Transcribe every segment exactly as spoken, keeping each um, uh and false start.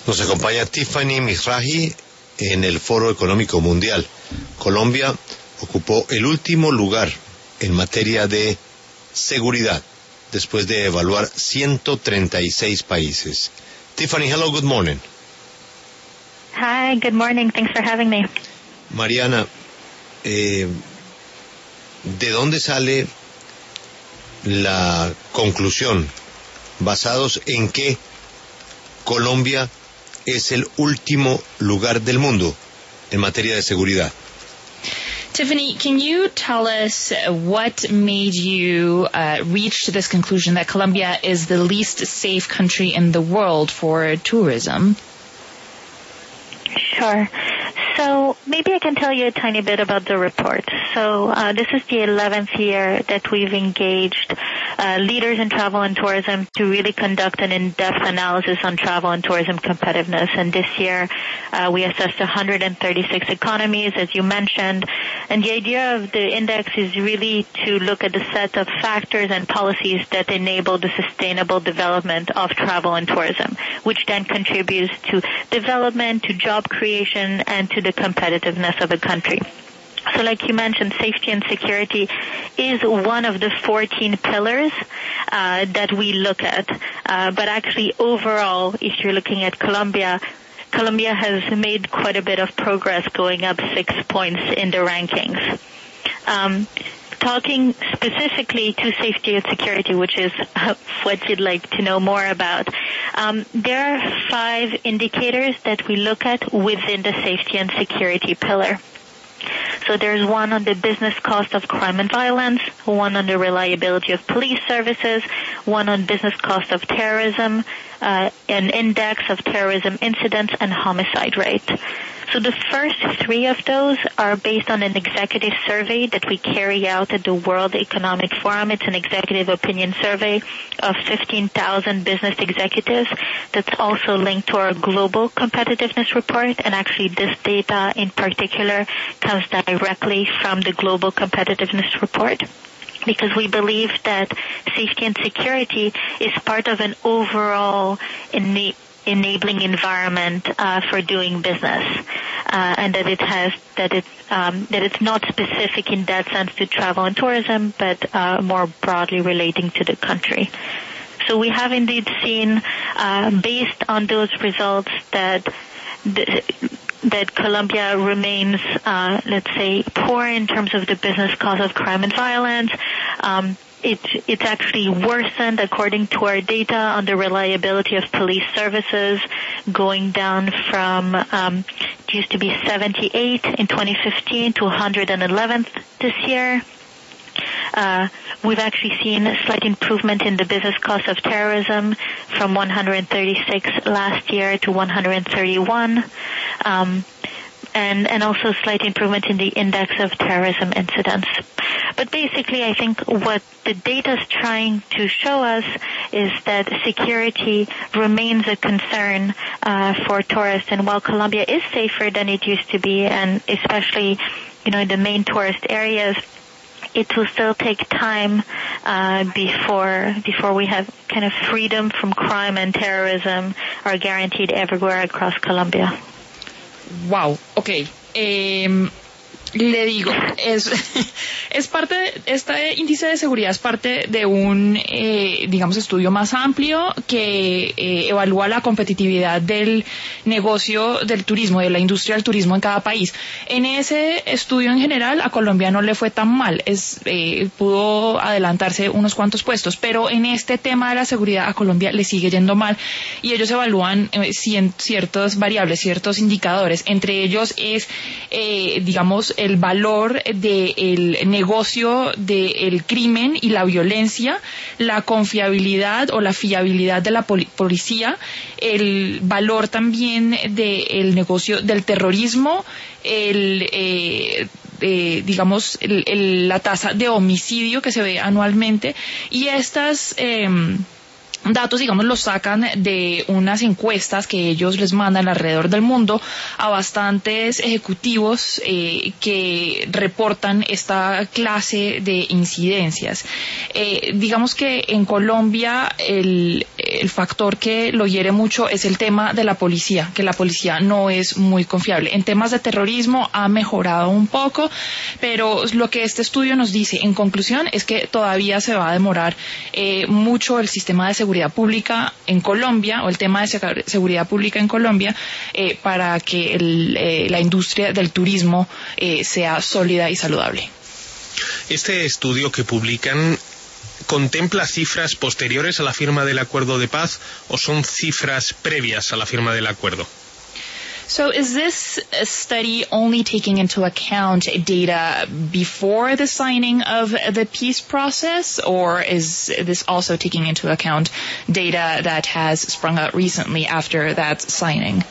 Nos acompaña Tiffany Mizrahi en el Foro Económico Mundial. Colombia ocupó el último lugar en materia de seguridad, después de evaluar ciento treinta y seis países. Tiffany, hello, good morning. Hi, good morning. Thanks for having me. Mariana, eh, ¿de dónde sale la conclusión? ¿Basados en que Colombia es el último lugar del mundo en materia de seguridad? Tiffany, can you tell us what made you uh, reach to this conclusion that Colombia is the least safe country in the world for tourism? Sure. So maybe I can tell you a tiny bit about the report. So uh, this is the eleventh year that we've engaged uh, leaders in travel and tourism to really conduct an in-depth analysis on travel and tourism competitiveness. And this year uh, we assessed one hundred thirty-six economies, as you mentioned. And the idea of the index is really to look at the set of factors and policies that enable the sustainable development of travel and tourism, which then contributes to development, to job creation, and to the competitiveness of a country. So like you mentioned, safety and security is one of the fourteen pillars uh, that we look at. Uh, but actually overall, if you're looking at Colombia, Colombia has made quite a bit of progress, going up six points in the rankings. Um, talking specifically to safety and security, which is uh, what you'd like to know more about, um, there are five indicators that we look at within the safety and security pillar. So there's one on the business cost of crime and violence, one on the reliability of police services, one on business cost of terrorism, uh, an index of terrorism incidents, and homicide rate. So the first three of those are based on an executive survey that we carry out at the World Economic Forum. It's an executive opinion survey of fifteen thousand business executives that's also linked to our global competitiveness report. And actually this data in particular comes directly from the global competitiveness report, because we believe that safety and security is part of an overall ena- enabling environment uh, for doing business, uh, and that it has that it's um, that it's not specific in that sense to travel and tourism, but uh, more broadly relating to the country. So we have indeed seen, uh, based on those results, that the, that Colombia remains, uh, let's say, poor in terms of the business cost of crime and violence. Um, it, it's actually worsened, according to our data, on the reliability of police services, going down from, um, it used to be seventy-eight in twenty fifteen to one hundred eleven this year. Uh, we've actually seen a slight improvement in the business cost of terrorism from one hundred thirty-six last year to one hundred thirty-one, um, and, and also a slight improvement in the index of terrorism incidents. But basically, I think what the data is trying to show us is that security remains a concern uh, for tourists. And while Colombia is safer than it used to be, and especially, you know, in the main tourist areas, it will still take time uh, before before we have kind of freedom from crime and terrorism are guaranteed everywhere across Colombia. Wow, okay. Um, le digo, es, es parte, este índice de seguridad es parte de un, eh, digamos, estudio más amplio que eh, evalúa la competitividad del negocio del turismo, de la industria del turismo en cada país. En ese estudio en general a Colombia no le fue tan mal, es, eh, pudo adelantarse unos cuantos puestos, pero en este tema de la seguridad a Colombia le sigue yendo mal y ellos evalúan eh, ciertas variables, ciertos indicadores. Entre ellos es, eh, digamos, el valor del negocio del crimen y la violencia, la confiabilidad o la fiabilidad de la pol- policía, el valor también del negocio del terrorismo, el eh, eh, digamos el, el, la tasa de homicidio que se ve anualmente, y estas eh, datos, digamos, los sacan de unas encuestas que ellos les mandan alrededor del mundo a bastantes ejecutivos eh, que reportan esta clase de incidencias. Eh, digamos que en Colombia el, el factor que lo hiere mucho es el tema de la policía, que la policía no es muy confiable. En temas de terrorismo ha mejorado un poco, pero lo que este estudio nos dice en conclusión es que todavía se va a demorar eh, mucho el sistema de seguridad pública en Colombia, o el tema de seguridad pública en Colombia, eh, para que el, eh, la industria del turismo eh, sea sólida y saludable. Este estudio que publican ¿contempla cifras posteriores a la firma del acuerdo de paz o son cifras previas a la firma del acuerdo? So is this a study only taking into account data before the signing of the peace process, or is this also taking into account data that has sprung up recently after that signing?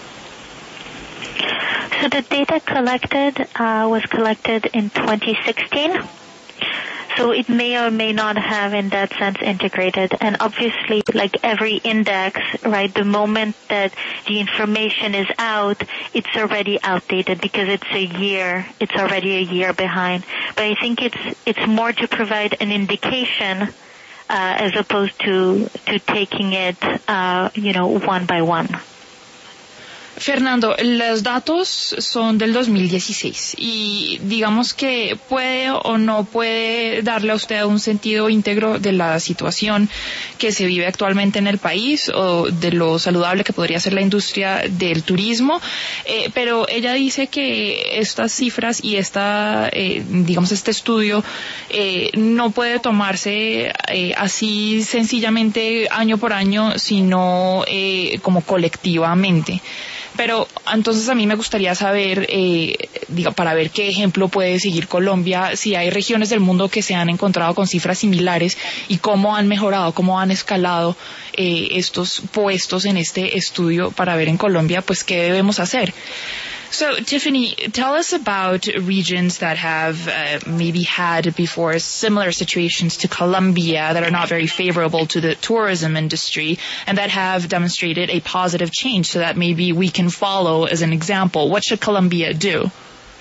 So the data collected uh, was collected in twenty sixteen. So it may or may not have, in that sense, integrated. And obviously, like every index, right, the moment that the information is out, it's already outdated because it's a year, it's already a year behind. But I think it's it's more to provide an indication uh, as opposed to to taking it, uh, you know, one by one. Fernando, los datos son del dos mil dieciséis y digamos que puede o no puede darle a usted un sentido íntegro de la situación que se vive actualmente en el país o de lo saludable que podría ser la industria del turismo, eh, pero ella dice que estas cifras y esta, eh, digamos, este estudio eh, no puede tomarse eh, así sencillamente año por año, sino eh, como colectivamente. Pero entonces a mí me gustaría saber, eh, diga, para ver qué ejemplo puede seguir Colombia, si hay regiones del mundo que se han encontrado con cifras similares y cómo han mejorado, cómo han escalado eh, estos puestos en este estudio para ver en Colombia, pues, qué debemos hacer. So, Tiffany, tell us about regions that have uh, maybe had before similar situations to Colombia that are not very favorable to the tourism industry and that have demonstrated a positive change so that maybe we can follow as an example. What should Colombia do?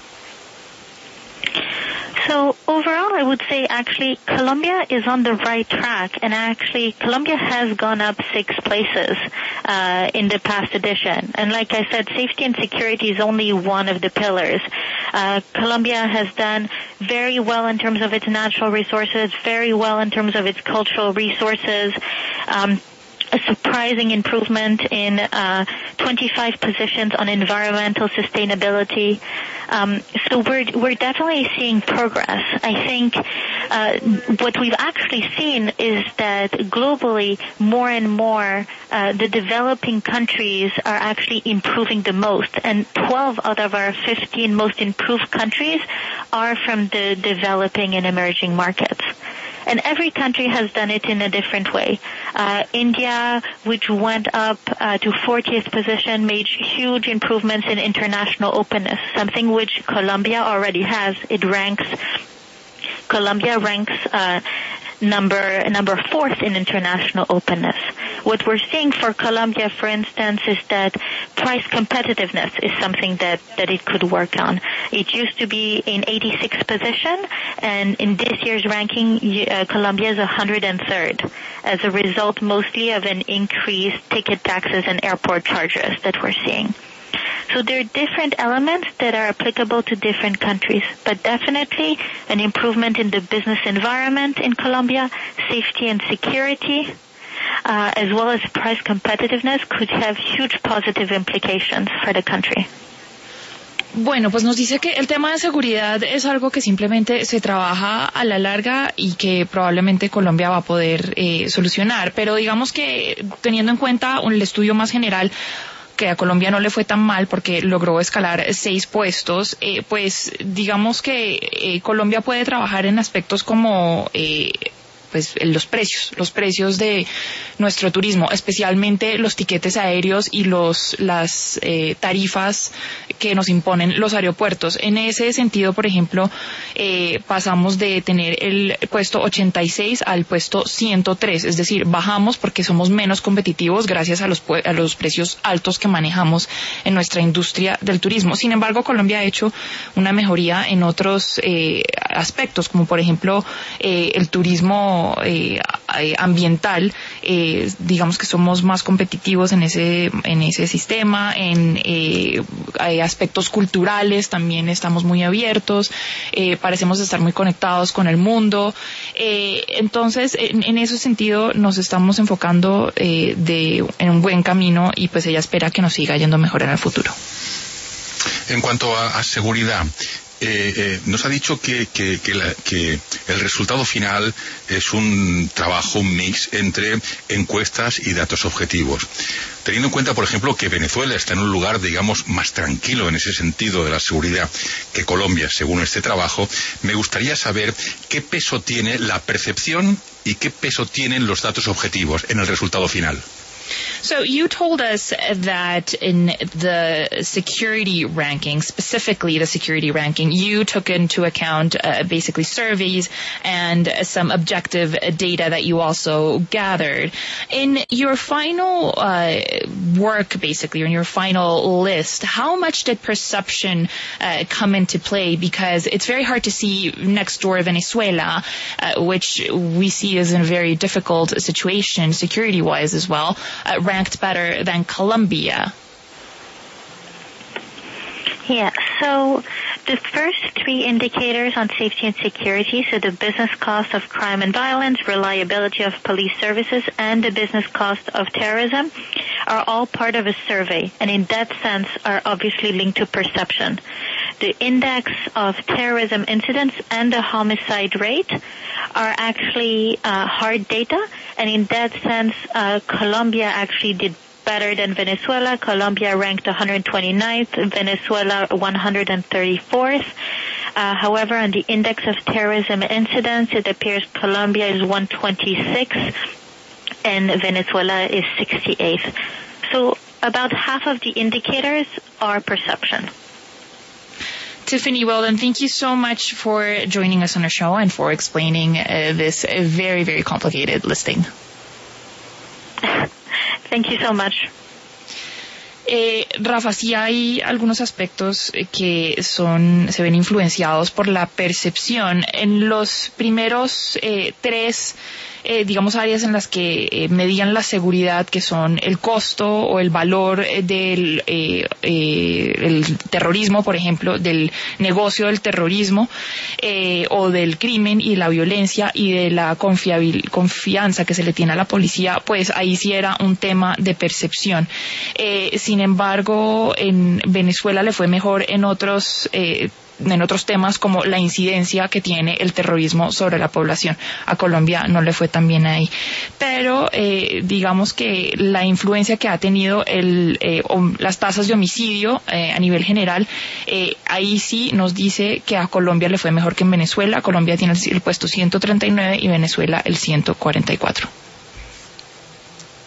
So overall, I would say actually Colombia is on the right track, and actually Colombia has gone up six places uh, in the past edition. And like I said, safety and security is only one of the pillars. Uh, Colombia has done very well in terms of its natural resources, very well in terms of its cultural resources. Um, a surprising improvement in uh, twenty-five positions on environmental sustainability. Um, so we're we're definitely seeing progress. I think uh, what we've actually seen is that globally, more and more, uh, the developing countries are actually improving the most, and twelve out of our fifteen most improved countries are from the developing and emerging markets. And every country has done it in a different way. Uh, India, which went up uh, to fortieth position, made huge improvements in international openness, something which Colombia already has. It ranks, Colombia ranks uh, number number fourth in international openness. What we're seeing for Colombia, for instance, is that price competitiveness is something that, that it could work on. It used to be in eighty-sixth position, and in this year's ranking, uh, Colombia is one hundred third, as a result mostly of an increased ticket taxes and airport charges that we're seeing. So there are different elements that are applicable to different countries, but definitely an improvement in the business environment in Colombia, safety and security, uh, as well as price competitiveness could have huge positive implications for the country. Bueno, pues nos dice que el tema de seguridad es algo que simplemente se trabaja a la larga y que probablemente Colombia va a poder eh, solucionar, pero digamos que teniendo en cuenta el estudio más general, que a Colombia no le fue tan mal porque logró escalar seis puestos, eh, pues digamos que eh, Colombia puede trabajar en aspectos como eh, pues los precios, los precios de nuestro turismo, especialmente los tiquetes aéreos y los las eh, tarifas que nos imponen los aeropuertos. En ese sentido, por ejemplo, eh, pasamos de tener el puesto ochenta y seis al puesto ciento tres, es decir, bajamos porque somos menos competitivos gracias a los a los precios altos que manejamos en nuestra industria del turismo. Sin embargo, Colombia ha hecho una mejoría en otros eh, aspectos, como por ejemplo eh, el turismo eh, ambiental. Eh, digamos que somos más competitivos en ese en ese sistema. En eh, aspectos culturales también estamos muy abiertos. Eh, parecemos estar muy conectados con el mundo. Eh, entonces, en, en ese sentido, nos estamos enfocando eh, de en un buen camino, y pues ella espera que nos siga yendo mejor en el futuro. En cuanto a, a seguridad, eh, eh, nos ha dicho que, que, que, la, que el resultado final es un trabajo, un mix entre encuestas y datos objetivos. Teniendo en cuenta, por ejemplo, que Venezuela está en un lugar, digamos, más tranquilo en ese sentido de la seguridad que Colombia, según este trabajo, me gustaría saber qué peso tiene la percepción y qué peso tienen los datos objetivos en el resultado final. So you told us that in the security ranking, specifically the security ranking, you took into account uh, basically surveys and uh, some objective data that you also gathered. In your final uh, work, basically, in your final list, how much did perception uh, come into play? Because it's very hard to see next door Venezuela, uh, which we see as in a very difficult situation security-wise as well, Uh, ranked better than Colombia. Yeah, so the first three indicators on safety and security, so the business cost of crime and violence, reliability of police services, and the business cost of terrorism, are all part of a survey, and in that sense are obviously linked to perception. The index of terrorism incidents and the homicide rate are actually uh, hard data, and in that sense, uh, Colombia actually did better than Venezuela. Colombia ranked one hundred twenty-ninth, Venezuela one hundred thirty-fourth. Uh, however, on the index of terrorism incidents, it appears Colombia is one hundred twenty-sixth and Venezuela is sixty-eighth. So about half of the indicators are perception. Tiffany Weldon, thank you so much for joining us on our show and for explaining uh, this uh, very, very complicated listing. Thank you so much. Eh, Rafa, sí hay algunos aspectos que son, se ven influenciados por la percepción. En los primeros eh, tres, eh, digamos, áreas en las que eh, medían la seguridad, que son el costo o el valor del eh, eh, el terrorismo, por ejemplo, del negocio del terrorismo, eh, o del crimen y la violencia y de la confiabil- confianza que se le tiene a la policía, pues ahí sí era un tema de percepción. Eh, sin embargo, en Venezuela le fue mejor en otros eh, en otros temas como la incidencia que tiene el terrorismo sobre la población. A Colombia no le fue tan bien ahí. Pero eh, digamos que la influencia que ha tenido el, eh, las tasas de homicidio eh, a nivel general, eh, ahí sí nos dice que a Colombia le fue mejor que en Venezuela. Colombia tiene el, el puesto ciento treinta y nueve y Venezuela el ciento cuarenta y cuatro.